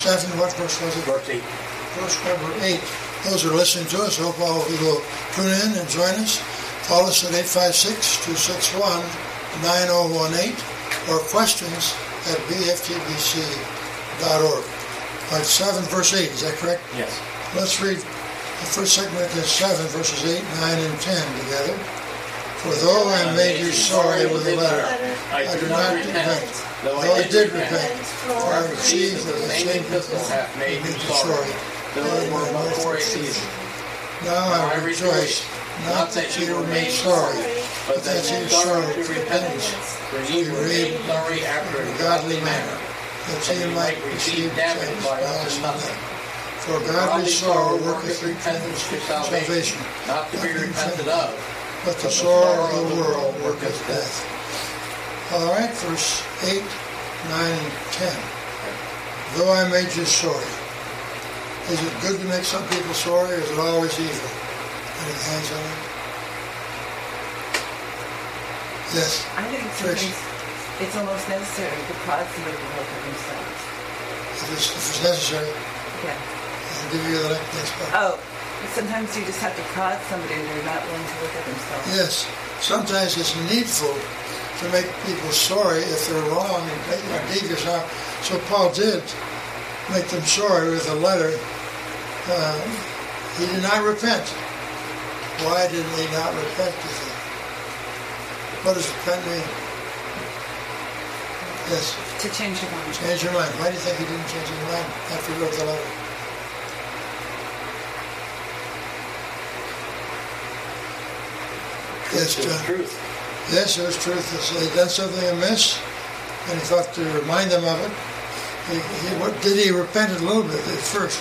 7, what verse was it? Verse 8. Verse number 8. Those who are listening to us, hope all of you will tune in and join us. Call us at 856-261-9018 or questions at bftbc.org. Like 7, verse 8, is that correct? Yes. Let's read the first segment of 7, verses 8, 9, and 10 together. For though I made you sorry with a letter, I do not repent. Though I did repent, for I perceive that the same people hath made you sorry, though it were but for a season. Now I rejoice, not that you were made sorry, but that you sorrowed to repentance, for ye were made sorry after a godly manner, that ye might receive damage by us nothing. For godly sorrow worketh repentance to salvation, not to be repented of, but the sorrow of the world worketh death. All right, verse 8, 9, and 10. Though I made you sorry. Is it good to make some people sorry, or is it always evil? Any hands on it? Yes. I think sometimes it's almost necessary to cause somebody to look at themselves. If it's necessary. Yeah. I'll give you the next part. Oh, sometimes you just have to cause somebody and they're not willing to look at themselves. Yes. Sometimes it's needful to make people sorry if they're wrong and devious. So Paul did make them sorry with a letter. He did not repent. Why did he not repent, do you think? What does repent mean? Yes. To change your mind. Change your mind. Why do you think he didn't change his mind after he wrote the letter? Yes, John. Truth. Yes, it was truth. He'd done something amiss, and he thought to remind them of it. He repented a little bit at first?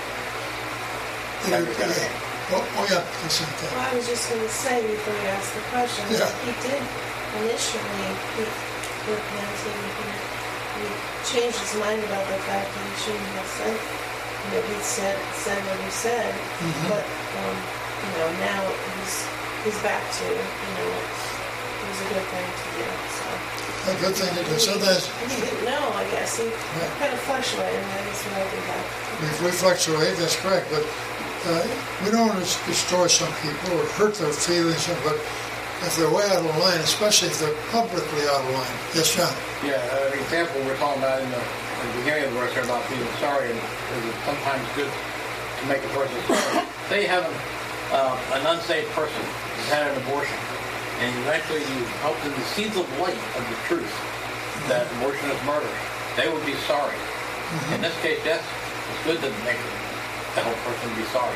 Yeah. Oh, yeah. Well, I was just going to say before you asked the question, yeah. He did initially repent. He changed his mind about the fact that he shouldn't have said, he said what he said, but now he's back to, it was a good thing to do. So. A good thing to do. Sometimes he didn't know, I guess. He kind of fluctuated, and then he's right back. If we fluctuate, that's correct, but we don't want to destroy some people or hurt their feelings, but if they're way out of line, especially if they're publicly out of line. Yes, John? Yeah, an example we're talking about in the beginning of the verse here about being sorry, and it's sometimes good to make a person sorry. Say you have an unsaved person who's had an abortion, and eventually you help them to see the light of the truth that abortion is murder. They would be sorry. In this case, yes, it's good to make the whole person be sorry.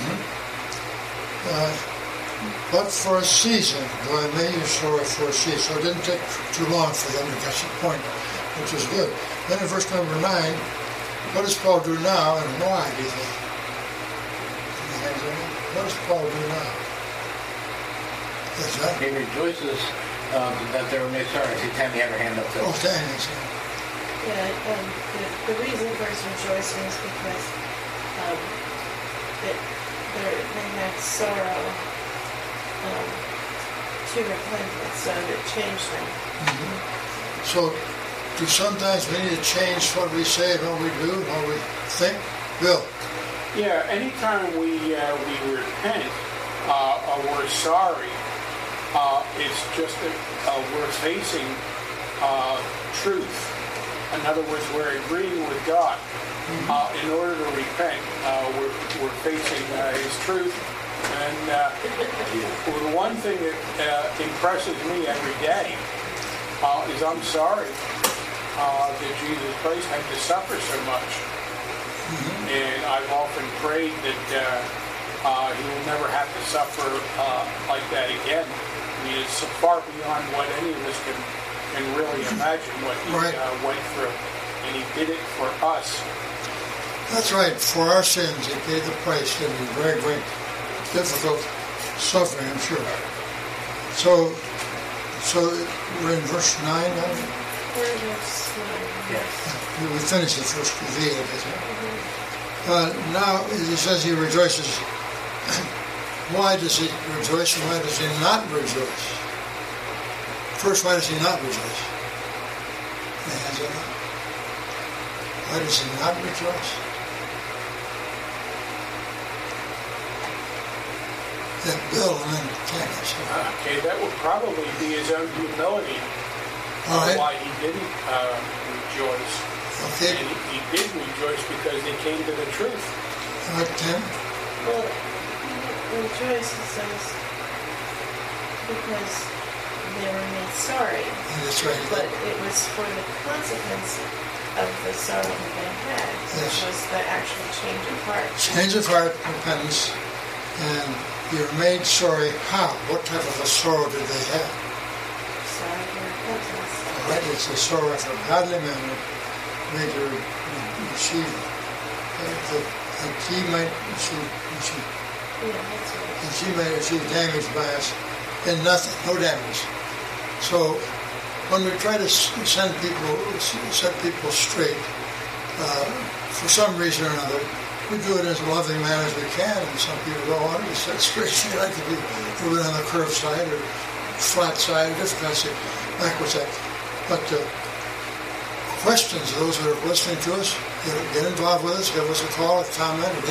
But for a season, though I made you sorry for a season. So it didn't take too long for them to get to the point, which was good. Then in verse number 9, what does Paul do now, and why, do you think? What does Paul do now? Yes, John? He rejoices that they were made sorry. See, Tammy had her hand up too. Oh, Tammy. Yeah, the reason for his rejoicing is because they had sorrow to repentance, so it changed them. So, do sometimes we need to change what we say and what we do and what we think? Bill? Yeah, anytime we repent or we're sorry, it's just that we're facing truth. In other words, we're agreeing with God. In order to repent, we're facing His truth. And the one thing that impresses me every day is I'm sorry that Jesus Christ had to suffer so much. And I've often prayed that He will never have to suffer like that again. I mean, it's so far beyond what any of us can really imagine what He went through. And He did it for us. That's right. For our sins, He paid the price. It was very, very difficult suffering, I'm sure. So we're in verse 9 now? We're in verse 9. Yes. We finished the first V, I guess. Now, he says he rejoices. Why does he rejoice and why does he not rejoice? First, why does he not rejoice? Any hands on that? Why does he not rejoice? Then Bill and then Tammy. So. Okay, that would probably be his own humility. All right. Why he didn't rejoice. Okay. And he did rejoice because they came to the truth. All right, Tim. Well, in Joyce it says, because they were made sorry, That's right. but it was for the consequence of the sorrow that they had, which Yes. was the actual change of heart. Change of heart, repentance, and you're made sorry. How? What type of a sorrow did they have? Sorry for repentance. All right, it's a sorrow after a godly manner, made to receive that he might receive, Yeah, that's right. and she may receive damage by us in nothing, no damage. So when we try to set people straight, for some reason or another, we do it in as loving manner as we can, and some people don't want to be set straight. They like to be moving on the curved side or flat side, or different kinds of backwards side. But questions, those that are listening to us, get involved with us, give us a call, a comment at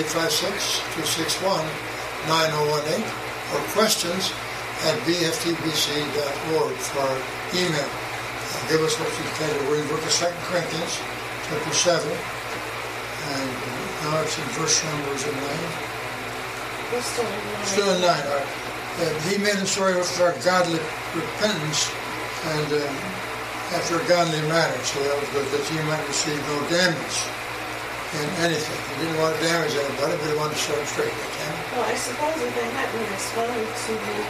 856-261-9018, or questions at bftbc.org for our email. Give us what you can. We're in the book of 2 Corinthians, chapter 7, and now it's in verse numbers 9. We're still in line. Still in 9, all right. He made a story with our godly repentance and after a godly manner, so that was good, that he might receive no damage in anything. He didn't want to damage anybody, but he wanted to set them straight. Well, I suppose if they hadn't responded to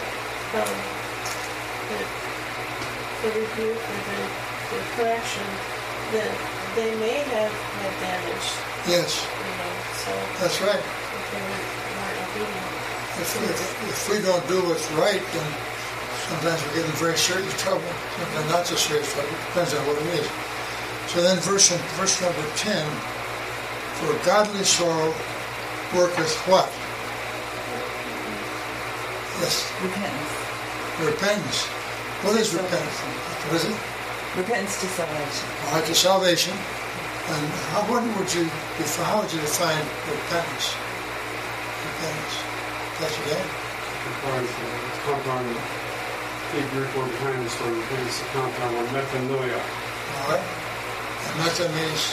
the rebuke or the correction, then they may have had damage, Yes, so that's right. if they weren't obedient. If we don't do what's right, then sometimes we get in very serious trouble. Sometimes not so serious trouble. Depends on what it is. So then verse number 10, for godly sorrow worketh what? Yes, Repentance. repentance. What is repentance? What is it? Repentance to salvation. All right, to salvation. And how would you define repentance? Repentance. That's again. It's compound, the Greek word behind this word repentance, the compound word metanoia, All right. And meta means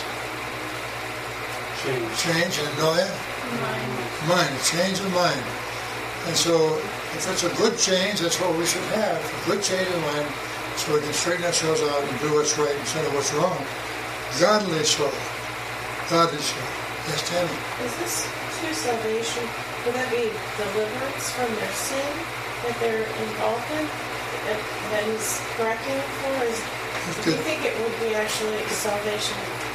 change. change, and noia, mind, a change of mind. And so if it's a good change, that's what we should have, a good change of mind, so we can straighten ourselves out and do what's right instead of what's wrong. Godly sorrow. Godly sorrow. Yes, Tammy. Is this true salvation? Would that be deliverance from their sin that they're involved in? That he's correcting them for? Do you think it would be actually salvation,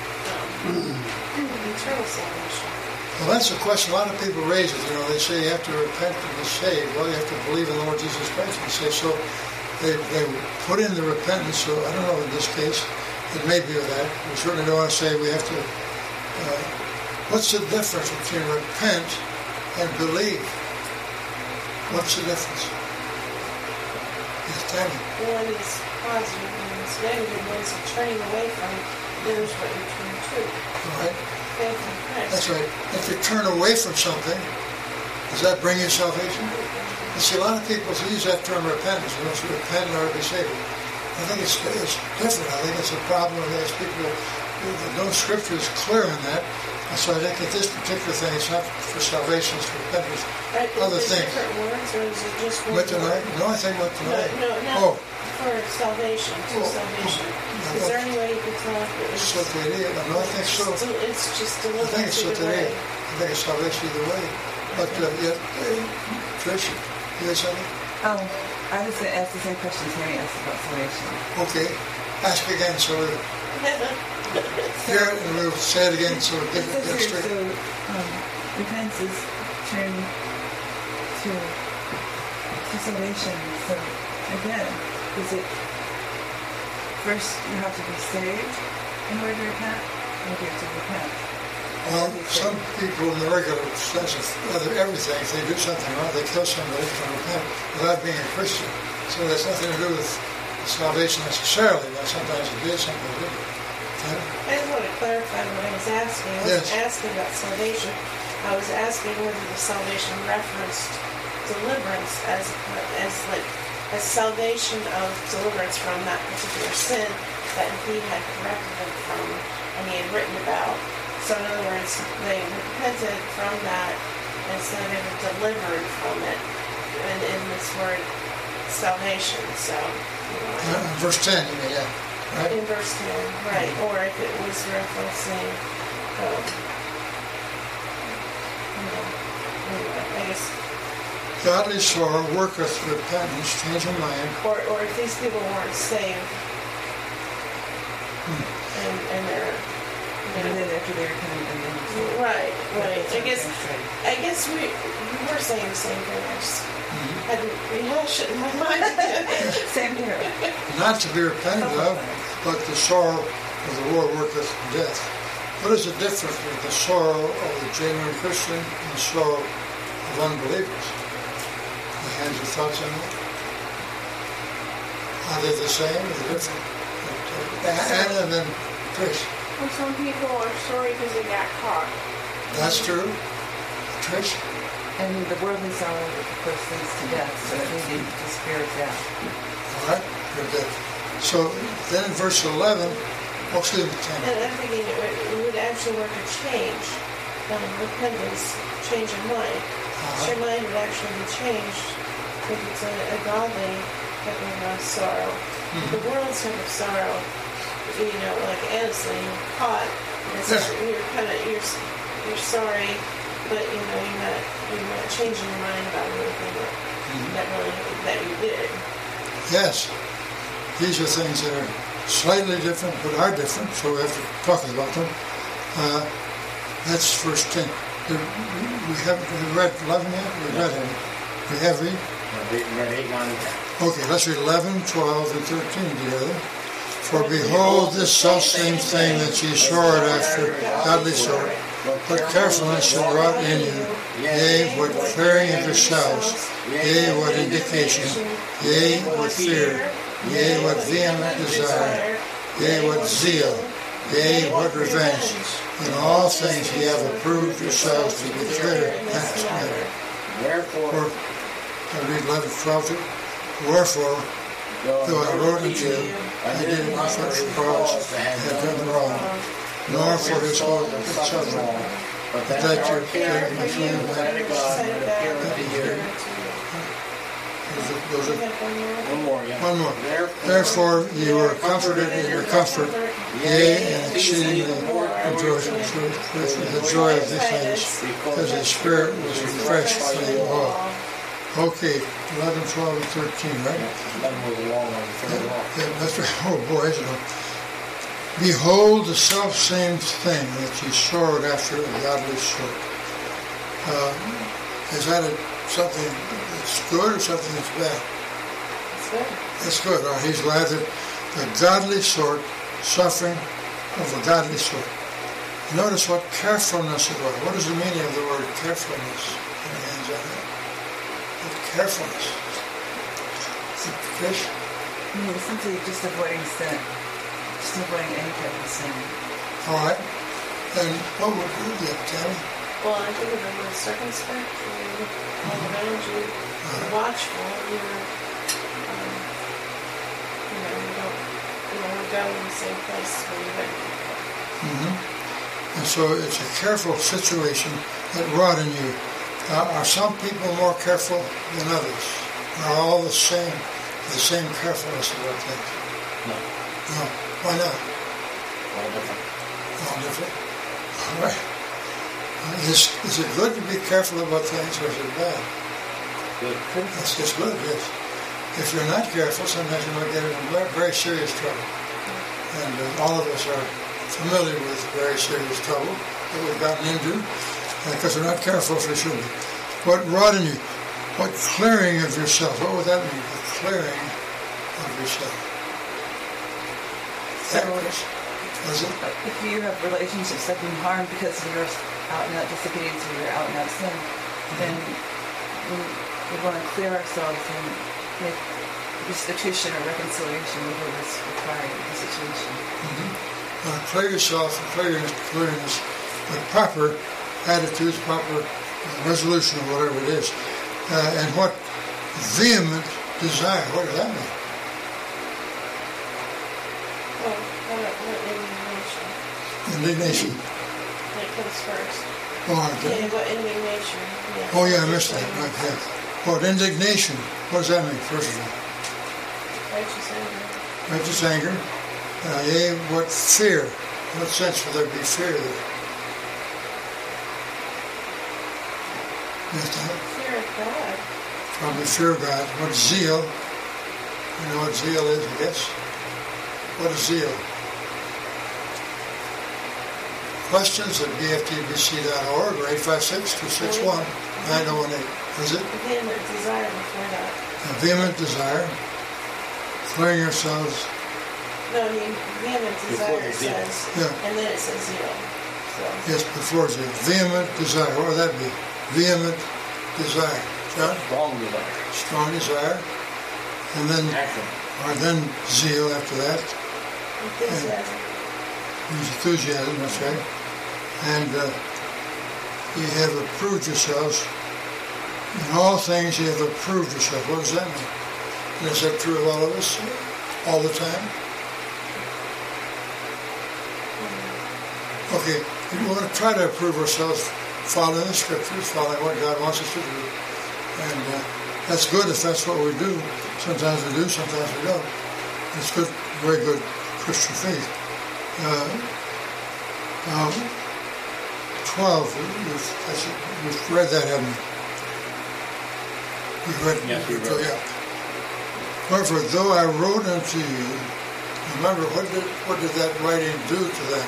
eternal salvation? Well, that's a question a lot of people raise. They say you have to repent to be saved. Well, you have to believe in the Lord Jesus Christ and say so. They put in the repentance. So I don't know in this case. It may be of that. We certainly don't want to say we have to. What's the difference between repent and believe? What's the difference? Yes, Tammy. One is positive, one is negative, one is turning away from it. There's what you turn to. All right. Faith in Christ. That's right. If you turn away from something, does that bring you salvation? You see, a lot of people use that term repentance. You must repent in order to be saved. I think it's different. I think it's a problem with people. No scripture is clear on that. And so I think at this particular thing, it's not for salvation, it's for repentance. Right, Other is it things. different words, or is it just one Metanoia? word? No, I think metanoia. No, Oh, for salvation, to Oh, salvation. oh, Is there any way you could tell if it was... soteria. No, I think so. It's just I deliverance think it's either soteria. way. I think it's salvation either way. But yet, Trish, you had something? Oh, I was going to ask the same question Terry asked about salvation. Okay. Ask again so we hear it and we'll say it again so we get It says it here, straight. so repentance is turned to salvation. So again, is it first you have to be saved in order to repent, or do you have to repent? Well, some people in the regular sense of everything, if they do something wrong, they kill somebody from repent without being a Christian. So that's nothing to do with salvation necessarily. But sometimes it did, sometimes it didn't. Okay? I just want to clarify what I was asking. I wasn't Yes. asking about salvation. I was asking whether the salvation referenced deliverance as salvation of deliverance from that particular sin that he had corrected them from and he had written about. So in other words, they repented from that and so they were delivered from it. And in this word, salvation. So, Verse 10, you mean, yeah. Right? in verse 10, right? Or if it was referencing, anyway, I guess, Godly sorrow worketh repentance, change of mind. or if these people weren't saved, and they're, And then after they repent and then right. I guess we were saying the same thing. I just hadn't rehashed it in my mind again. same here. Not to be repented of, but the sorrow of the world worketh death. What is the difference with the sorrow of the genuine Christian and the sorrow of unbelievers? The hands of thoughts on that? Are they the same or different? And then Trish. Well, some people are sorry because they got caught. That's true. Trish? And the worldly sorrow, of course, leads to death, so it leads to spirit death. All right. Good. Good. So then in verse 11, excuse me, 10. And I'm thinking it would actually work a change, repentance, change of mind. Your mind would actually be changed if it's a godly type of sorrow. The world's type of sorrow, like Anna saying, you're caught, and so you're sorry, but you're not changing your mind about anything that you did. Yes. These are things that are slightly different, but are different, so we have to talk about them. That's verse 10. We haven't read 11 yet? We read it. We have read? Read 8, 9, and 10. Okay, let's read 11, 12, and 13 together. For behold, this selfsame thing that ye sought after, godly sort, but carefulness shall wrought in you, yea, what clearing of yourselves, yea, what indication, yea, what fear, yea, what vehement desire, yea, what zeal, yea, what revenge. In all things ye have approved yourselves to be clear next matter. Wherefore, I read 11, 12 too. Wherefore, though I wrote unto you, I did it not for cause I had done wrong, nor for his own suffering, but that your care be be shown by God and appear unto you. Those are One more, yeah. one more. Therefore ye were comforted in your comfort, yea, and exceedingly rejoiced with the joy of this age, because the Spirit was refreshed by you all. Okay, 11, 12, and 13, right? 11 was a long one, further off. Yeah, that's right. Oh boy, isn't it? Behold the self-same thing that ye sought after a godly sort. Is that something that's good or something that's bad? It's good. That's good. He's glad that the godly sort, suffering of a godly sort. Notice what carefulness it was. What is the meaning of the word carefulness? Any hands on that? Carefulness. Fish? Simply just avoiding sin. Just avoiding any type of sin. All right. And what would you get, Tammy? Well, I think of the word circumspect, you're on the edge, you're watchful, you don't want to go in the same place where you've been. And so it's a careful situation that wrought in you. Are some people more careful than others? Are all the same carefulness about things? No, No. Why not? all different. All different. All right. Is it good to be careful about things, or is it bad? Good. It's good, yes. If you're not careful, sometimes you might get into very serious trouble. And all of us are familiar with very serious trouble that we've gotten into because we're not careful as we should be. What wrought in you? What clearing of yourself? What would that mean? The clearing of yourself. Was it? If you have relationships that have been harmed because of your out and out disobedience or your out and out sin, then we want to clear ourselves and make restitution or reconciliation, whatever is required in the situation. clear yourself and clearness with proper attitudes, proper resolution, or whatever it is. And what vehement desire, what does that mean? Well, what indignation? Indignation. That comes first. Oh, okay. Yeah, what indignation? Yeah. Oh, yeah, I missed that. Right, yeah. What indignation? What does that mean, first of all? Righteous anger. Righteous anger. Yea, what fear? What sense would there be fear there? Yes, Fear of God. probably fear of God. What zeal? You know what zeal is, I guess? What is zeal? Questions at bftbc.org or 856-261-9018. Is it? Vehement desire before that. A vehement desire. Clearing yourselves. No, I mean, vehement Before desire the zeal. says, Yeah. and then it says zeal. So, Yes, before zeal. Vehement desire. What would that be? Vehement desire. John? Strong desire. Strong desire. And then, Action. or then zeal after that. enthusiasm. Enthusiasm, that's right. And you have approved yourselves. In all things you have approved yourself. What does that mean? And is that true of all of us? All the time? Okay, we want to try to approve ourselves following the scriptures, following what God wants us to do. And that's good if that's what we do. Sometimes we do, sometimes we don't. It's good, very good Christian faith. 12, we've read that, haven't we? We've read, Yes, we read. yeah. Wherefore, though I wrote unto you, remember, what did that writing do to them?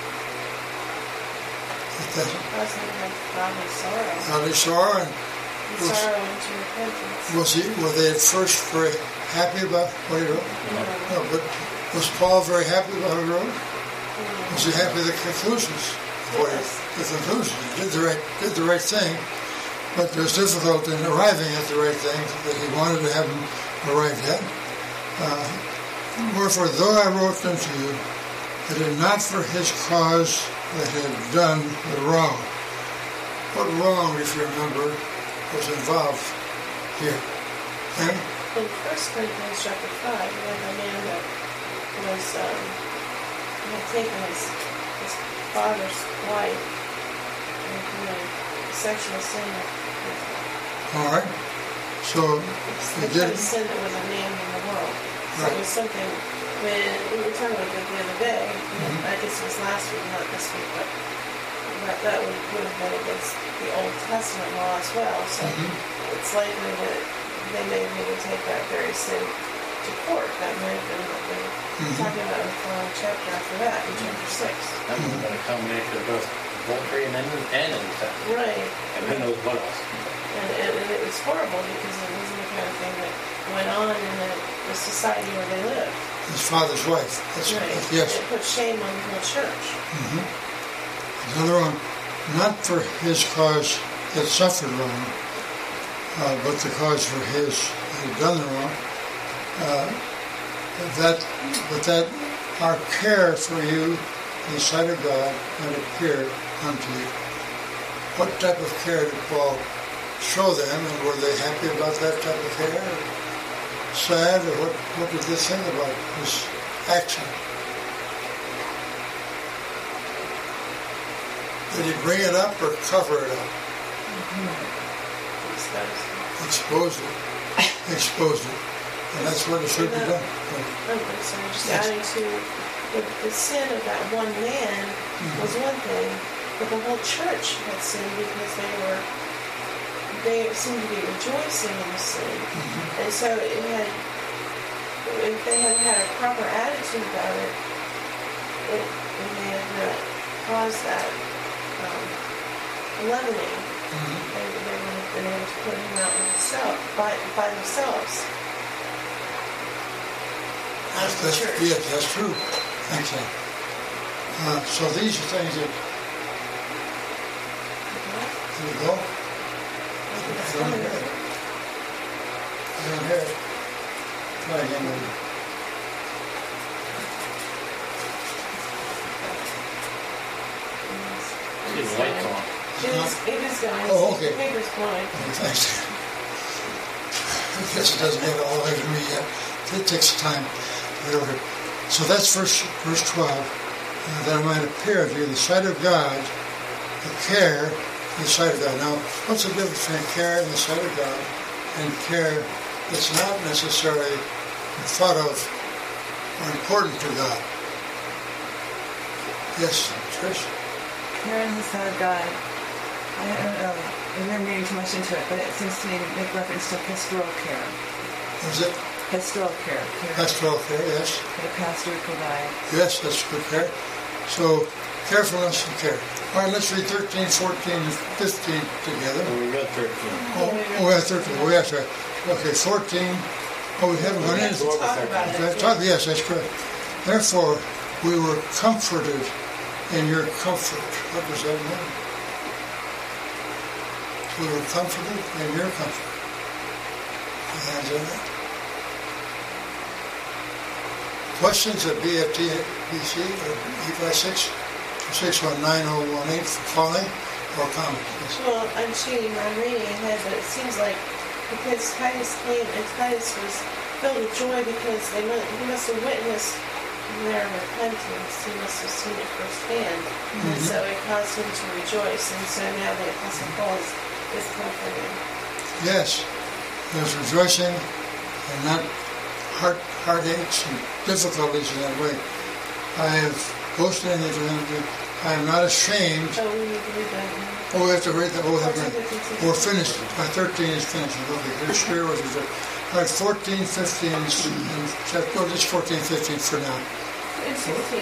Causing them godly sorrow. Godly sorrow, and And sorrow into repentance. were they at first very happy about what he wrote? No, but was Paul very happy about what he wrote? Was he happy with the conclusions? The conclusions. He did the right thing, but it was difficult in arriving at the right thing that he wanted to have them arrived at. Wherefore, though I wrote unto you, I did not for his cause that had done the wrong. What wrong, if you remember, was involved here? And In 1 Corinthians chapter 5, we have a man that was had taken his father's wife and committed sexual sin with her. all right, so It's he the did. kind of sin that was a name in the world. So Right. it was something, when we were talking about that the other day, I guess it was last week, not this week, but that would have been against the Old Testament law as well. So it's likely that they may be able to take that very sin to court. That might have been what they were talking about in the following chapter after that, in chapter 6. That would have been a combination of both adultery and incest. Right. And who knows what else. And it was horrible because it wasn't the kind of thing that went on in the society where they lived. His father's wife. That's Right. yes. It put shame on the whole church. Another one, not for his cause that suffered wrong, but the cause for his that had done the wrong. That our care for you in the sight of God had appeared unto you. What type of care did Paul show them, and were they happy about that type of care? Or sad, or what did they think about his action? Did he bring it up or cover it up? Exposed it. Exposed it. And that's what it should be done. I'm sorry, just adding to the sin of that one man was one thing, but the whole church had sinned because they seemed to be rejoicing in the sin. And so if they had had a proper attitude about it, it may have not caused that leavening. They would have been able to put him out by themselves. Out of the church. Yes, that's true. Excellent. So these are things that... Here we go. I don't hear it. I don't hear it. Try again, maybe. It is going. Oh, okay. The paper's going. Thanks. I guess it doesn't get all the way to me yet. It takes time. So that's verse 12. That I might appear unto you in the sight of God, the care in the sight of God. Now, what's the difference between care in the sight of God and care that's not necessarily thought of or important to God? Yes, Trish? Care in the sight of God. I don't know. I'm not reading too much into it, but it seems to me to make reference to pastoral care. Is it? Pastoral care. Pastoral care, yes. That a pastor would provide. Yes, that's good care. So, carefulness and care. All right, let's read 13, 14, and 15 together. We got 13. We have 13. We have to. Okay, 14. Oh, we haven't gone into Talk about it. Yes, that's correct. Therefore, we were comforted in your comfort. What does that mean? We were comforted in your comfort. Your hands on that. Questions at BFT, BC, or E56, 619-018 for calling or comment. Yes. Well, I'm reading ahead, but it seems like because Titus came and Titus was filled with joy because he must have witnessed their repentance. He must have seen it firsthand. And so it caused him to rejoice. And so now the Apostle Paul is comforted. Yes, there's rejoicing and not heartaches and difficulties in that way. I have boasted in it. I am not ashamed. Oh, we need to read that one. Oh, we have to read that. Oh, have read. 14, 15, 16. We're finished. My 13 is finished. Okay, here's here was it. All right, 14, 15, and just 14, 15 for now. And 16.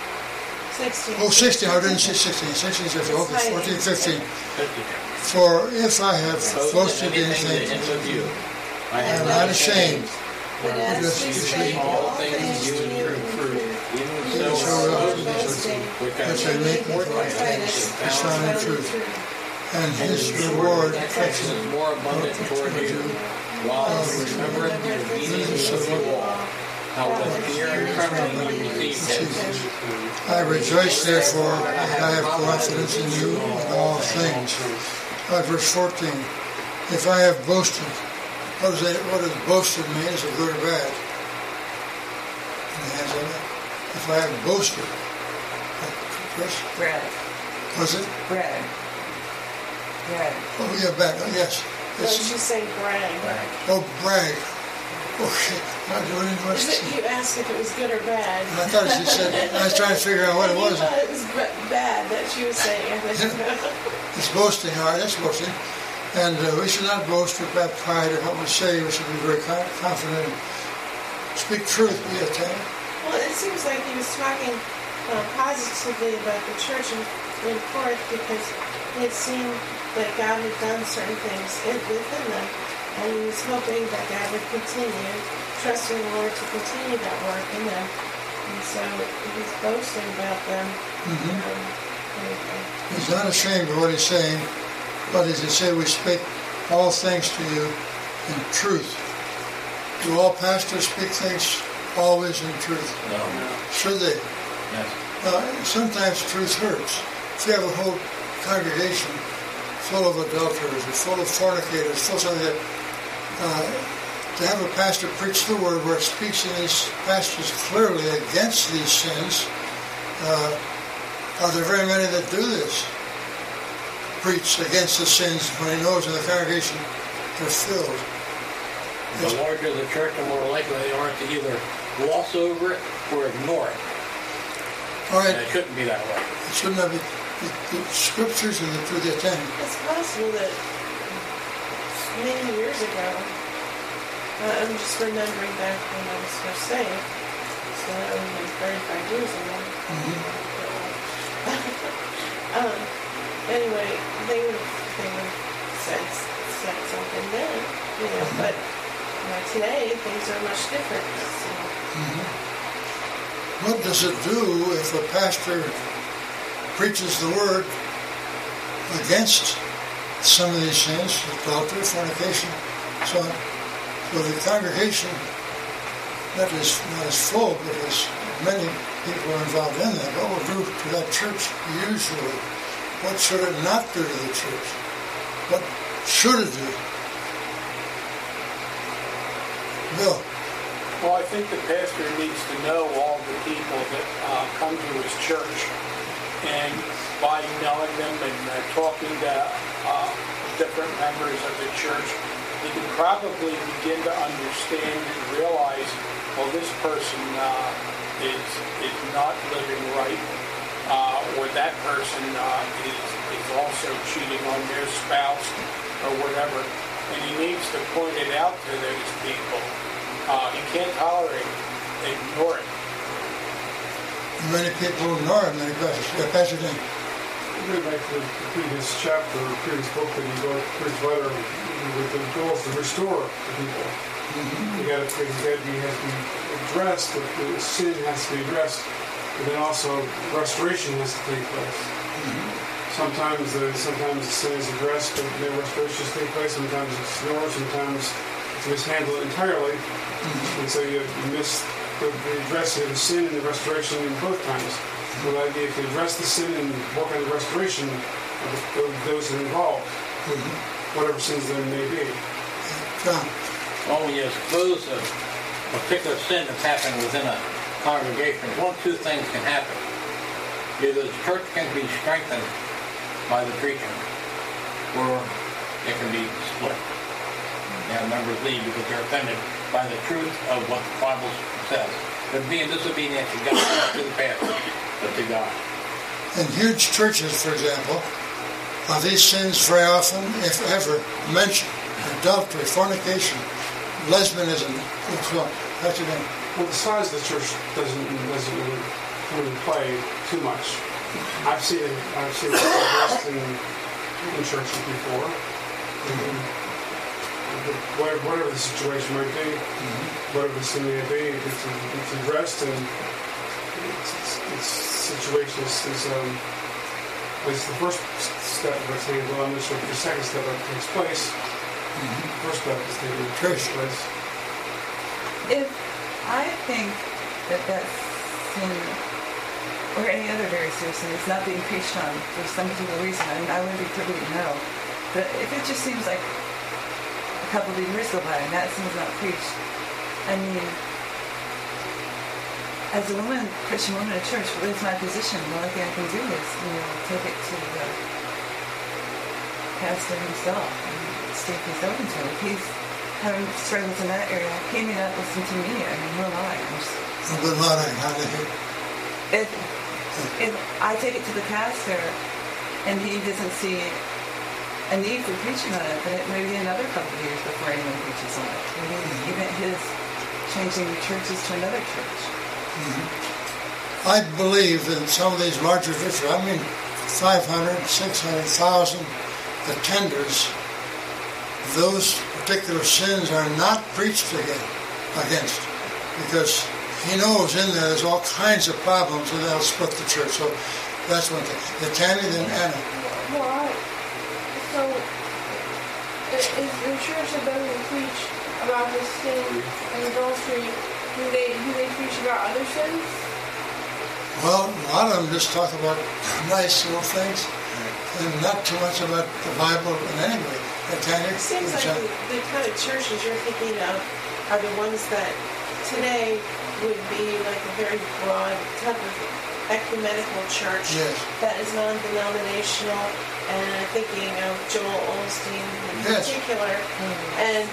16. Oh, 16. I didn't say 16. 16 says, okay, 14, 15. 50. For if I have boasted anything anything, that hits of you, I am not ashamed. But as we speak all things to you in truth, even so boasting, which I make more before Titus, is found in truth. And his reward affection is more abundant toward you, while you remember the obedience of you all, how with fear and trembling you received him. I rejoice, therefore, that I have confidence in you in all things. Verse 14. If I have boasted, what does boasted mean? Is it good or bad? In the hands of it. If I have boasted, Chris? Brag. Was it? Brag. Brag. Oh, yeah, back. Oh, yes. No, she's saying brag. Oh, brag. Okay, not doing it much. You asked if it was good or bad. I thought she said, I was trying to figure out what it You was. thought it was bad that she was saying. It's boasting, all right, that's boasting. And we should not boast with that pride or what we say. We should be very confident and speak truth, be attentive. Well, it seems like he was talking positively about the church in Corinth because he had seen that God had done certain things within them. And he was hoping that God would continue, trusting the Lord to continue that work in them. And so he's boasting about them. He's not ashamed of what he's saying, but as he said, we speak all things to you in truth. Do all pastors speak things always in truth? No. Should they? Yes. Sometimes truth hurts. If you have a whole congregation full of adulterers, or full of fornicators, full of something that, to have a pastor preach the word where it speaks in these passages clearly against these sins, are there very many that do this? Preach against the sins when he knows in the congregation they're filled. The larger the church, the more likely they are to either gloss over it or ignore it. All right. And it shouldn't be that way. It shouldn't have been. The scriptures and the attend. It's possible that many years ago, I'm just remembering back when I was first saved, so that would have been 35 years ago. Anyway, they would have said something then, but today things are much different. So. What does it do if a pastor preaches the word against some of these sins, adultery, fornication, so on? So the congregation that is not as full, but as many people are involved in that, what will do to that church usually What should it not do to the church? What should it do? Bill. Well, I think the pastor needs to know all the people that come to his church, and by knowing them and talking to different members of the church, he can probably begin to understand and realize, well, this person is not living right, or that person is also cheating on their spouse or whatever, and he needs to point it out to those people. He can't tolerate it, ignore it. Many people ignore it, many pastors. Yeah, Pastor Dan. Going back to the previous chapter, or previous book that you wrote, previous letter, with the goals to restore the people. Mm-hmm. You got to has to be addressed. The sin has to be addressed, but then also restoration has to take place. Mm-hmm. Sometimes the sin is addressed, but the restoration has to take place. Sometimes it's ignored. Sometimes it's mishandled entirely, mm-hmm. and so you miss the addressing of the sin and the restoration in both times. So the idea, if you address the sin and work on the restoration of those involved, mm-hmm. whatever sins there may be. John. Well, when you expose a particular sin that's happening within a congregation, one of two things can happen. Either the church can be strengthened by the preaching, or it can be split. And members leave because they're offended by the truth of what the Bible says. But being disobedient to God, not to the pastor, but to God. In huge churches, for example, are these sins very often, if ever, mentioned? Adultery, fornication, lesbianism, and so on. That's it. Well, the size of the church doesn't really come into play too much. I've seen it addressed in churches before. Whatever the situation might be, whatever the sin may be, it's addressed, and its situation is the first step of it's handled. I'm not sure if the second step takes place. The first step is taking place. If I think that sin, or any other very serious sin, is not being preached on for some particular reason, I mean, I wouldn't be privy to know. But if it just seems like a couple of years go by and that sin's not preached, I mean, as a woman, Christian woman in church, what is my position? The only thing I can do is, take it to the pastor himself and see if he's open to it. If he's having struggles in that area, he may not listen to me. I mean, who am I? If I take it to the pastor and he doesn't see a need for preaching on it, then it may be another couple of years before anyone preaches on it. Maybe even his changing churches to another church. Mm-hmm. I believe in some of these larger churches, 500, 600,000 attenders, those particular sins are not preached against, because he knows in there's all kinds of problems and they'll split the church. So that's one thing. The Tammy, then Anna. Well, so is the church that doesn't preach about this sin and adultery, do they preach about other sins? Well, a lot of them just talk about nice little things and not too much about the Bible in any way. It seems like the kind of churches you're thinking of are the ones that today would be like a very broad type of ecumenical church that is non-denominational, and I'm thinking of Joel Osteen in particular, and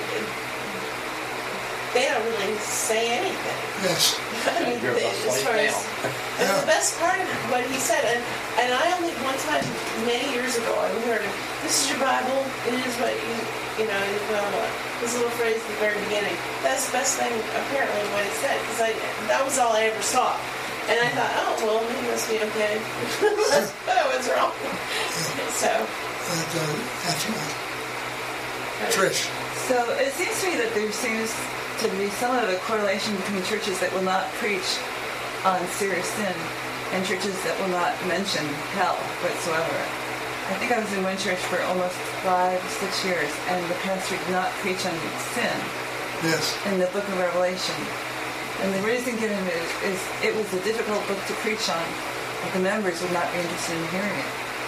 they don't really say anything. Yes. I mean, as far as the best part of what he said, and I only one time many years ago I heard him, "This is your Bible. It is what this little phrase at the very beginning." That's the best thing apparently what he said, because that was all I ever saw, and I thought, oh well, he must be okay. But I was wrong. So. That's right. Trish. So it seems to me that there seems to be somewhat of a correlation between churches that will not preach on serious sin and churches that will not mention hell whatsoever. I think I was in one church for almost 5 or 6 years, and the pastor did not preach on sin in the book of Revelation. And the reason given is it was a difficult book to preach on, but the members would not be interested in hearing it.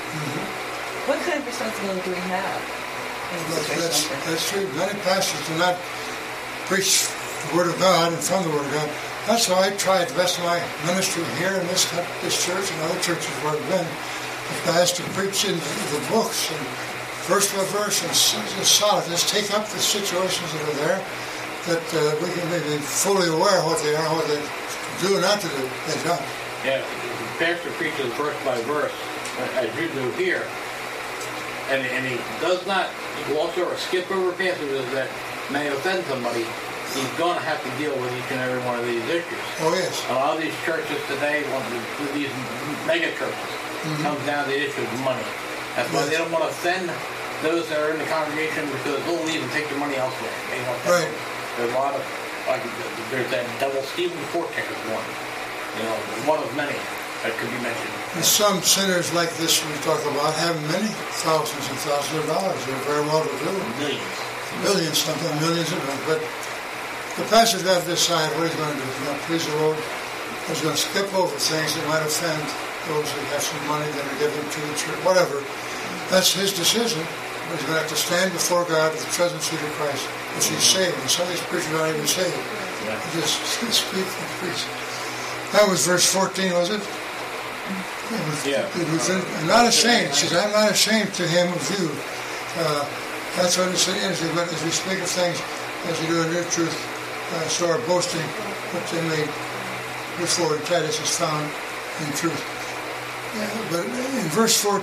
What kind of responsibility do we have in a situation like this? That's true. Many pastors do not preach the Word of God and from the Word of God. That's how I tried the rest of my ministry here in this church and other churches where I've been. If I asked to preach in the books and verse by verse and just solid, just take up the situations that are there, that we can be fully aware of what they are, what they do and not to do. They don't. Yeah, the pastor preaches verse by verse, as you do here, and he does not gloss over or skip over passages that may offend somebody. He's going to have to deal with each and every one of these issues. Oh, yes. A lot of these churches today, these mega churches, comes down to the issue of money. That's why they don't want to offend those that are in the congregation because they'll leave and take their money elsewhere. They want that. Right. There's a lot of, like, there's that double Stephen Forte is one. One of many that could be mentioned. And some sinners like this we talk about have many thousands and thousands of dollars. They're very well to do. Millions. Millions, sometimes millions of them. But the pastor's got to decide what he's going to do. He's going to please the Lord. He's going to skip over things that might offend those who have some money that are given to the church, whatever. That's his decision. But he's going to have to stand before God with the presence seat of Christ, which he's saved. And some of these preachers aren't even saved. Yeah. They just speak and preach. That was verse 14, was it? Yeah. I'm not ashamed. He says, I'm not ashamed to him of you. That's what it says. But as we speak of things, as we do in new truth, so our boasting, which they made before in Titus, is found in truth. Yeah, but in verse 14,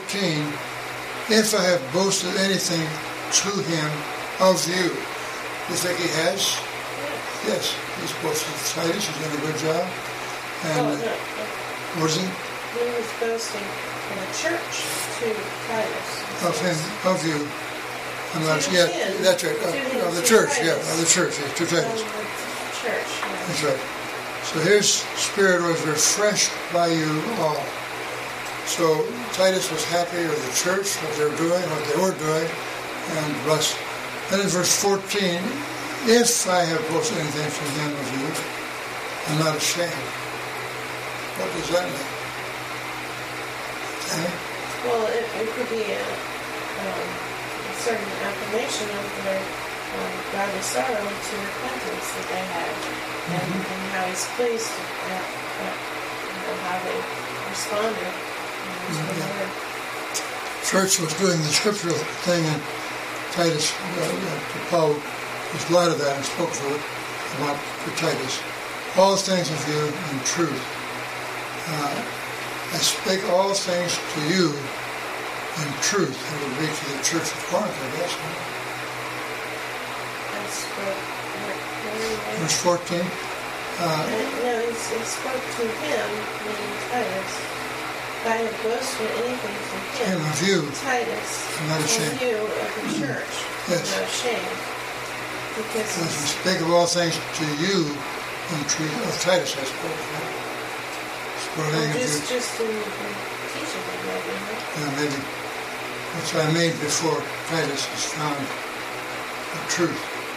if I have boasted anything to him of you, you think he has? Yes, he's boasted of Titus. He's done a good job. And what is it? He was boasting in the church to Titus. Of him, of you. I'm not, To yeah, him. that's right. To him, Of the to church, Titus. yeah, of the church, yeah, to Titus. Church, yeah. That's right. So his spirit was refreshed by you all. So Titus was happy with the church, what they were doing, what they were doing, and blessed. Then in verse 14, if I have boasted anything from him of you, I'm not ashamed. What does that mean? Okay. Well, it could be a certain affirmation of their godly sorrow to repentance that they had, and how he's pleased at how they responded. Church was doing the scriptural thing, and Titus, Paul was glad of that and spoke for it about for Titus. All things of you in truth. I speak all things to you in truth. It would be to the church of Corinth, I guess. Verse 14. No, he spoke to him, meaning Titus. If I had boasted anything to him, Of you, Titus, I'm not ashamed. of you, of the church, Yes. I'm not ashamed. Because As we speak of all things to you in truth. Of Titus, I suppose. Right? just in teaching them, maybe, huh? Yeah, maybe. Which I made before Titus is found the truth.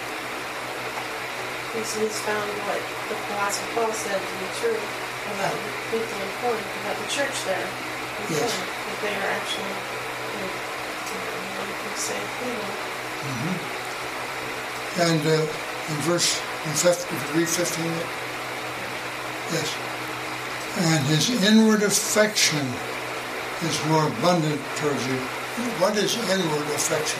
He's found what the Apostle Paul said to be true about the people in Corinth, about the church there. In Yes. Corinth, that they are actually, saved people. And in verse, in 15, if you read 15, yes. And his inward affection is more abundant towards you. What is inward affection?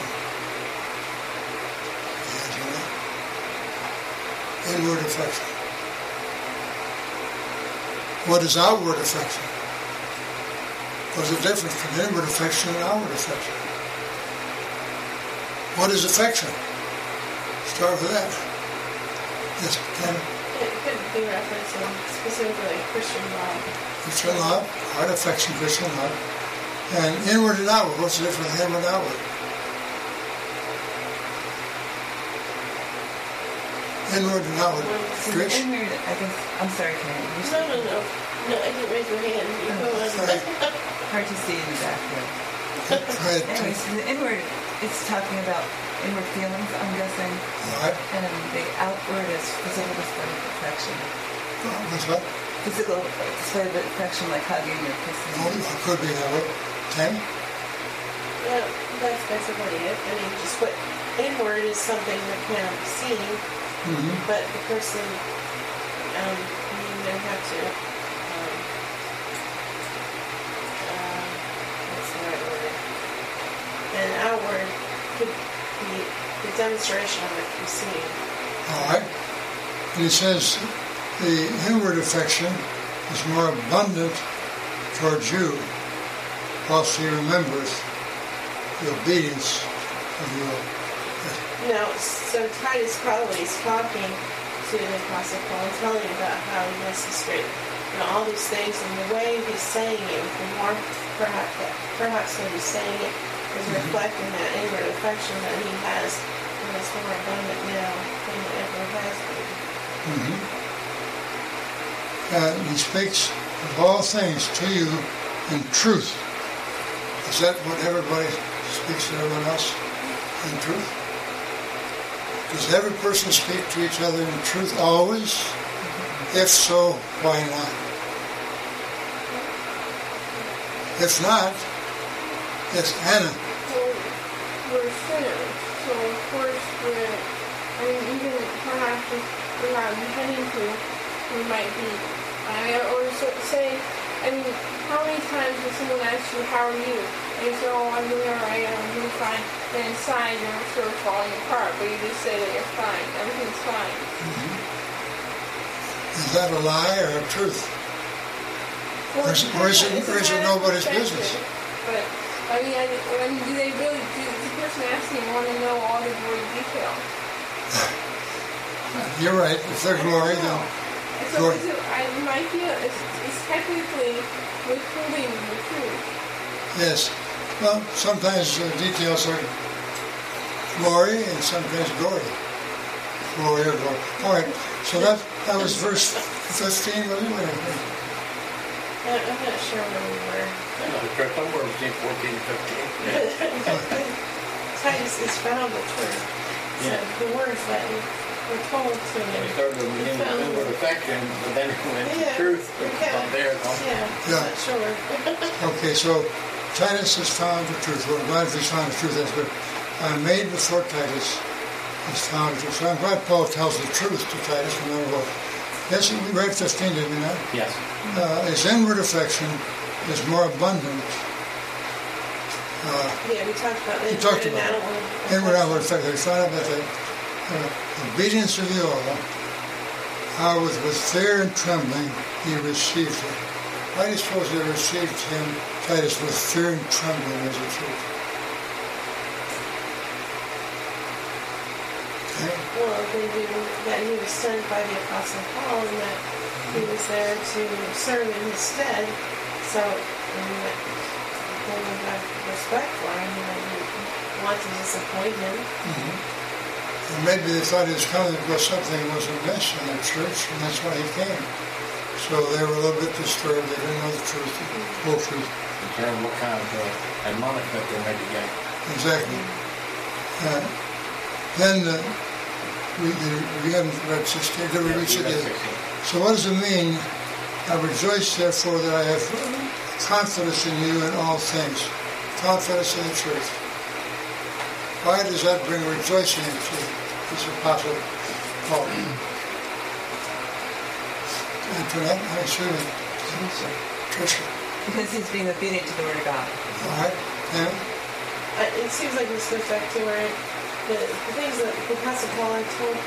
Yes, you know? Inward affection. What is outward affection? What's the difference between inward affection and outward affection? What is affection? Start with that. Yes, Ken. It could be referencing specifically Christian love. Christian love, heart affection, Christian love. And inward and outward. What's the difference between inward and outward? Inward and outward. Trish? Inward, I guess, I'm sorry, Karen. No. No, I didn't raise your hand. You go on. Sorry. Hard to see in the back there. Go ahead. Anyways, the inward, it's talking about inward feelings, I'm guessing. All right. And the outward is physical display of affection. What's what? Physical display of affection, like hugging or kissing. Oh, it could be that way. Ken? Yeah, that's basically it. I mean, just put inward is something that cannot be seen, but the person, you may have to, what's the right word? And outward could be the demonstration of it can be seen. All right. And he says the inward affection is more abundant towards you, whilst he remembers the obedience of your. So Titus probably is talking to the Apostle Paul and telling him about how he has to straighten all these things, and the way he's saying it, the more perhaps that he's saying it is reflecting that inward affection that he has, and it's more abundant now than it ever has been. He speaks of all things to you in truth. Is that what everybody speaks to everyone else in truth? Does every person speak to each other in truth always? If so, why not? If not, yes, Anna. Well, we're sinners, so of course even perhaps if we're not intending to, we might be. How many times does someone ask you, how are you? And you say, oh, I'm doing all right, I'm doing fine. And inside, you're sort of falling apart, but you just say that you're fine. Everything's fine. Is that a lie or a truth? Or is it nobody's business? But, do they really, the person asking want to know all the gory details? You're right. If they're glory, then... So my feel it's technically withholding the truth. Yes. Well, sometimes details are glory and sometimes glory. Glory or glory. All right. So that was verse 15, wasn't it? I'm not sure where we were. Somewhere between 14 and 15. Titus is found the truth. So the words that we're told to him. We started with the inward affection, but then it went to truth from there. Not sure. Okay, so Titus has found the truth. Well, I'm glad he's found the truth. That's good. I'm made before Titus has found the truth. So I'm glad Paul tells the truth to Titus. Remember what? Yes, we read 15, did we not? Yes. His inward affection is more abundant. We talked about that. Inward outward affection. We found out about the obedience of the oil, how with fear and trembling he received him. Why do you suppose they received him, Titus, with fear and trembling as a truth? Okay. Well, they knew that he was sent by the Apostle Paul and that he was there to serve in his stead. So, they would have respect for him and they want to disappoint him. And maybe they thought he was coming because something was amiss in their church, and that's why he came. So they were a little bit disturbed. They didn't know the truth, the whole truth. Determine what kind of admonishment they may be getting. Exactly. Then we haven't read 16. Did we read 16? So what does it mean? I rejoice, therefore, that I have confidence in you in all things. Confidence in the truth. Why does that bring rejoicing to this apostle Paul? Antoinette, I assume it. Tricia. Because he's being obedient to the Word of God. All right. Yeah. It seems like this goes back to where the things that the Apostle Paul had told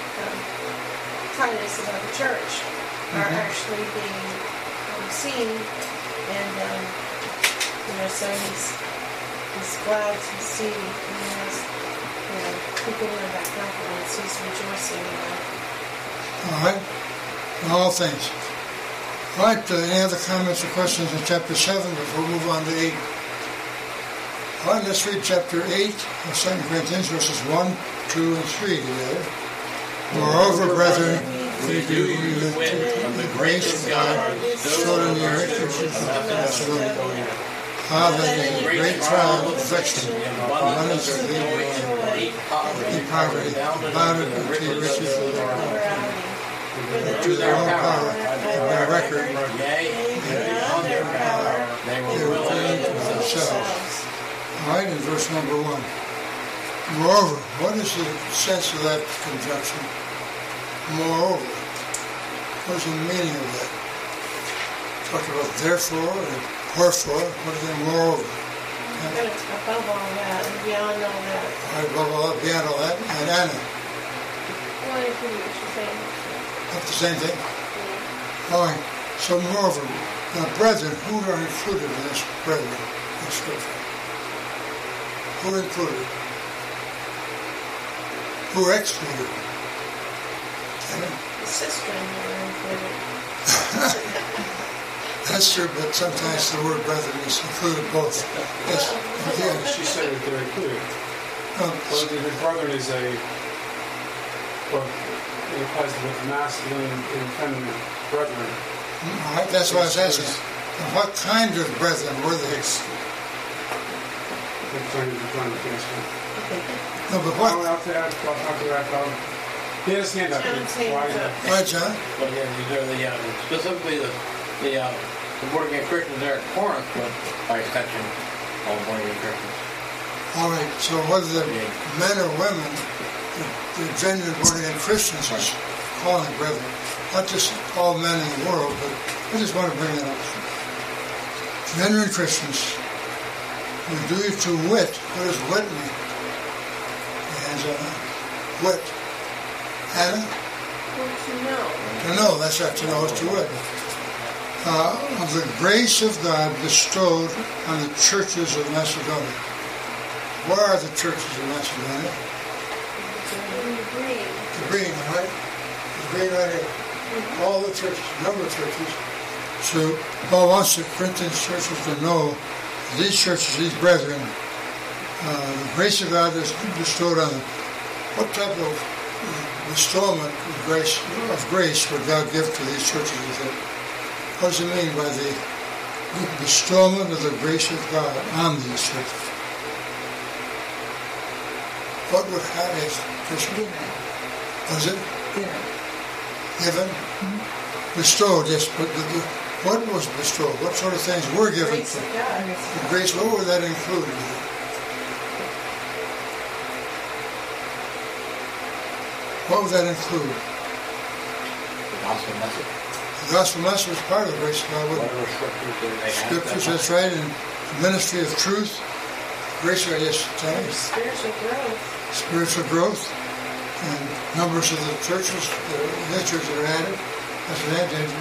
Titus about the church are actually being seen, and so he's glad to see he has people in the back confidence. He's rejoicing in that. All right. In all things. All right. Any other comments or questions in chapter 7 before we move on to 8? All right. Let's read chapter 8 of 2 Corinthians, verses 1, 2, and 3 together. Moreover, brethren, we do you of the grace of God bestowed on the earth of Macedonia. How that in great trial of affection, abundance of the poverty, abounded with the riches of the world. To their own power, and by record, yea, on their power, they were willing to themselves, All right, in verse number 1. Moreover, what is the sense of that conjunction? Moreover. What is the meaning of that? Talk about therefore and wherefore. What is it moreover? But it's above all that and beyond all that. All right, above all that, beyond all that, and Anna. Well, I agree with what you're saying. Not the same thing? All right, so moreover, now brethren, who are included in this brethren in Scripture? Who are included? Who are excluded? The sister in there included. That's true, but sometimes the word brethren is included both. Yes, Yeah, yeah. she said that they're included. Um, Well, the brethren is well, it applies to both masculine and feminine brethren. all right, that's what I was asking. And what kind of brethren were they? I'm trying to finish that. No, but what? I'll have to add, he has his hand up. John's hand Why is is up. that? All right, John. But yeah, these are specifically the born again Christians there at Corinth, but by extension, all born again Christians. All right, so whether they're men or women, the genuine born again Christians is calling brethren. Not just all men in the world, but I just want to bring that up. Genuine Christians, we do it to wit. What does wit mean? And wit. Anna? Well, to know. To know, that's right, to know is to wit. Of the grace of God bestowed on the churches of Macedonia. Where are the churches of Macedonia? In the green. The green, right? The green right here. All the churches, number of churches. So Paul wants the Corinthian churches to know these churches, these brethren, the grace of God is bestowed on them. What type of bestowment of grace would God give to these churches? What does it mean by the bestowment of the grace of God on these churches? What would have it? Given. Was it Given. given? Bestowed, yes, but what was bestowed? What sort of things were given? Grace of God. The grace, what would that include? What would that include? The gospel message, The gospel message is part of the grace of God. Wouldn't it? whatever scriptures that they have. Scriptures, that's right, and ministry of truth. Grace, yes, Tammy. There's spiritual growth. Spiritual growth, and numbers of the churches, the churches that are added. That's an adjunct.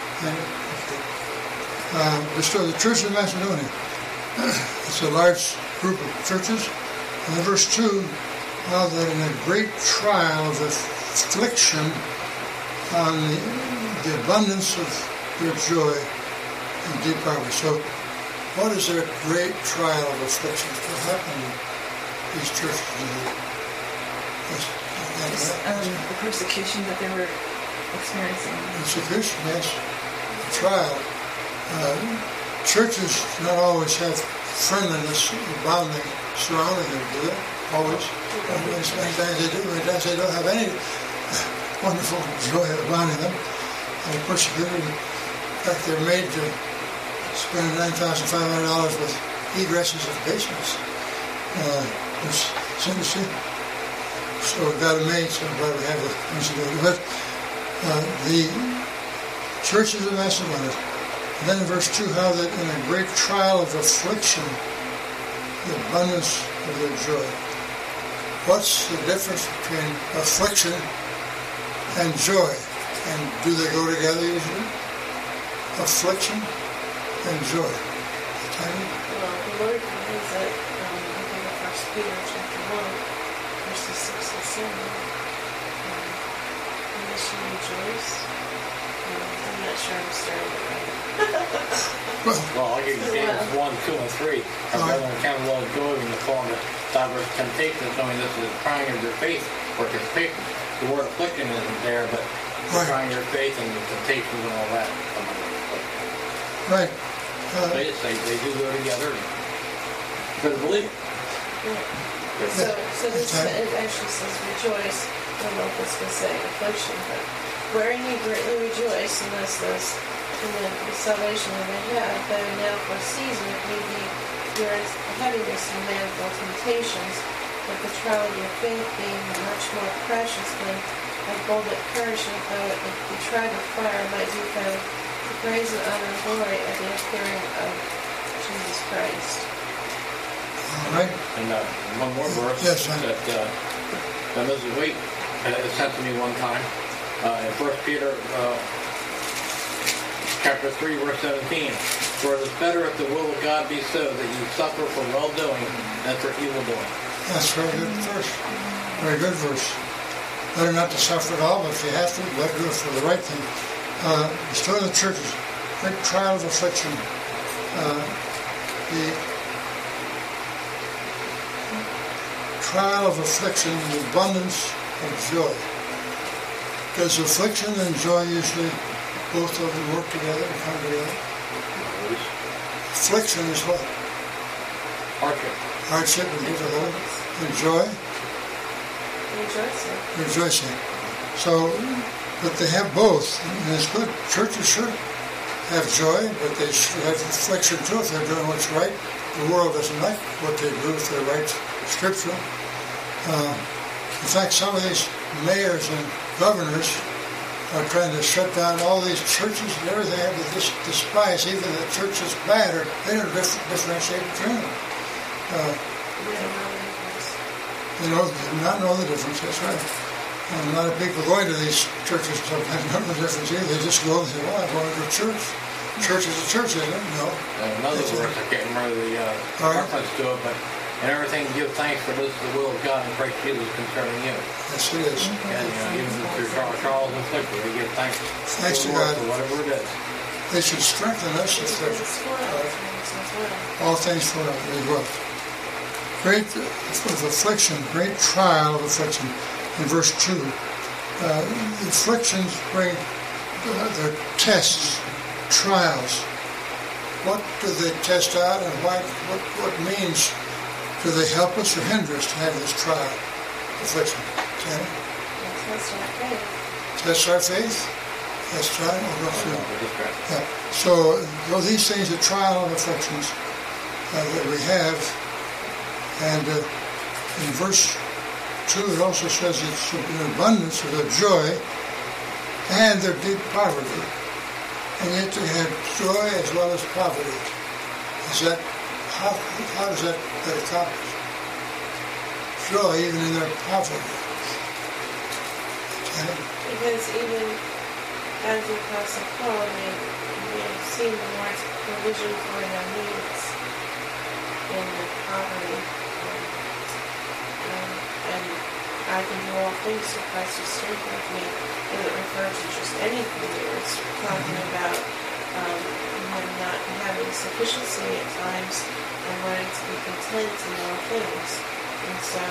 Bestow the Church of Macedonia. It's a large group of churches. And in verse 2, how that in a great trial of affliction on the abundance of their joy and deep poverty. So, what is their great trial of affliction? What happened to these churches? The persecution that they were experiencing. Persecution, yes. Trial. Churches not always have friendliness abounding surrounding them, do they? Always. Many times they do. Many times they don't have any wonderful joy abounding them. They're persecuted. In fact, they're made to spend $9,500 with egresses of basements. Which sin to sin. So God made, so I'm glad we have the Macedonia. But the churches of Macedonia. And then in verse 2, how that in a great trial of affliction, the abundance of their joy. What's the difference between affliction and joy? And do they go together usually? Affliction and joy. Tiny? Well, the Lord is it, I think of 1 Peter chapter 1, verses 6 and 7. Unless you rejoice. I'm not sure I'm starting it right. Well, I'll give you James 1, 2, and 3. Our brethren count it all joy when you fall into diverse temptations, knowing this is the trying of your faith, worketh patience. The word affliction isn't there, but Right. trying your faith and the temptations and all that. Right. They do go together for the believer. So this it actually says rejoice. I don't know if it's going to say affliction, but wherein you greatly rejoice, and this in the salvation that we have, though now for a season it may be there is a heaviness in manifold temptations, but the trial of your faith being much more precious than of gold that perisheth, though it be tried with fire, might be found to praise and honor and glory at the appearing of Jesus Christ. All right. And one more verse Yes, sir. that Mrs. Waite sent to me one time in 1 Peter chapter 3, verse 17. For it is better if the will of God be so that you suffer for well-doing than for evil-doing. That's a very good verse. Very good verse. Better not to suffer at all, but if you have to, better do it for the right thing. Restore the churches. Great trial of affliction. The trial of affliction, the abundance of joy. Does affliction and joy usually both of them work together and come together? Affliction is what? Hardship. Hardship and difficulty. And joy? Rejoicing. Rejoicing. So, but they have both, and it's good. Churches should have joy, but they should have affliction too if they're doing what's right. The world doesn't like what they do if they write scripture. In fact, some of these mayors and governors are trying to shut down all these churches and everything. They just despise even the church is bad, or they don't differentiate between them. They do not know the difference, that's right. And a lot of people going to these churches sometimes don't know the difference either. They just go and say, well, I'm going to a church. Church is a church, isn't it? No. Another verse, I can't remember the reference to it, but in everything give thanks, for this is the will of God in Christ Jesus concerning you. Yes, it is. And even through trials and affliction, we give thanks Thanks to God. for whatever it is. They should strengthen us if they're all things for us as well. Great affliction, great trial of affliction. In verse 2, the afflictions bring their tests, trials. What do they test out, and what means do they help us or hinder us to have this trial, affliction? Janet? Test our faith. Test our faith. Yeah. So these things, the trial and afflictions that we have, and in verse 2 it also says it's an abundance of their joy and their deep poverty. And yet they have joy as well as poverty. Is that how does that get accomplished? Joy even in their poverty. Because even as the Apostle Paul may have seen the Lord's provision for their needs in their poverty. And I can do all things through Christ who strengthens me. It would refer to just anything. It was talking about him not having sufficiency at times and wanting to be content in all things. And so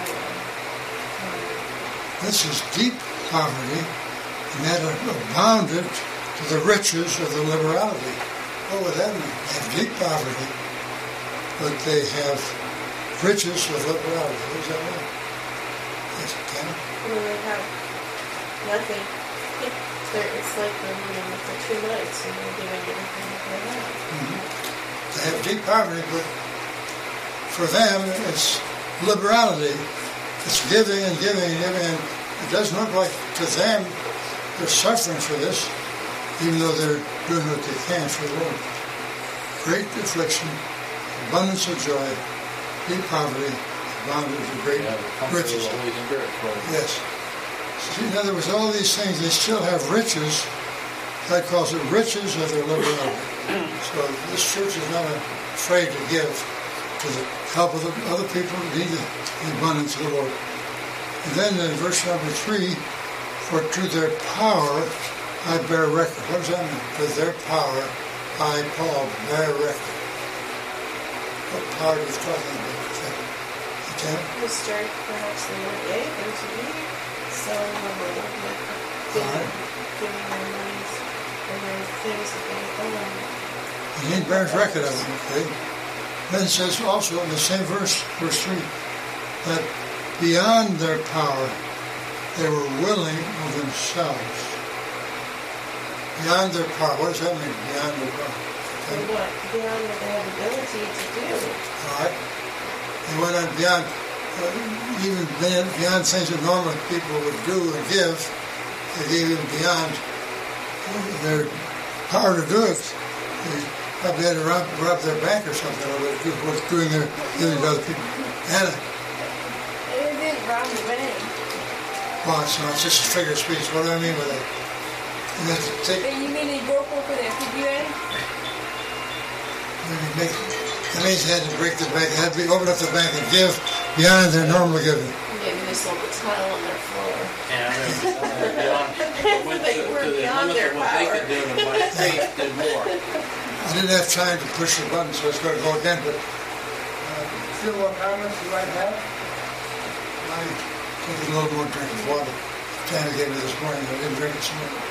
this is deep poverty, and that abounded to the riches of the liberality. What would that mean? They have deep poverty, but they have riches of liberality. What does that mean? Yes, Ken? when they have nothing, it's like they're living for 2 nights and they're giving everything that they have. Mm-hmm. They have deep poverty, but for them it's liberality. It's giving and giving and giving, and it doesn't look like to them they're suffering for this, even though they're doing what they can for the Lord. Great affliction, abundance of joy, deep poverty, bondage of great riches. Yes. See, in other words, all these things, they still have riches. God calls it riches of their liberality. So this church is not afraid to give to the help of the other people who need the abundance of the Lord. And then in verse number 3, for to their power I bear record. What does that mean? To their power I, Paul, bear record. What power is he talking about? The strength perhaps they would gave them to me, selling the Lord, giving their monies and their things that they own. And he bears record of them, okay? Then it says also in the same verse 3, that beyond their power they were willing of themselves. Beyond their power. What does that mean, beyond their power? They went beyond what they have the ability to do. All right. They went on beyond, even beyond things that normal people would do and give. They gave even beyond their power to do it. They probably had to rob their bank or something, or was doing their giving to other people. Anna, They didn't rob the bank. well, it's just a figure of speech. What do I mean by that? You have to take, You mean they broke open their piggy bank? that means they had to break the bank, they had to open up the bank and give beyond their normal giving. Maybe this little tile on their floor. And they went They were to the beyond limits their of what they power. could do, and by faith did more. I didn't have time to push the button, so it's going to go again, but a few more comments you might have? I took a little more drink of water. Tana gave me this morning, I didn't drink it this morning.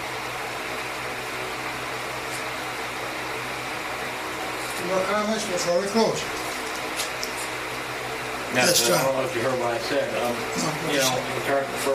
Any more comments before we close? Yes, Yes, I John. don't know if you heard what I said. No, You know, in terms of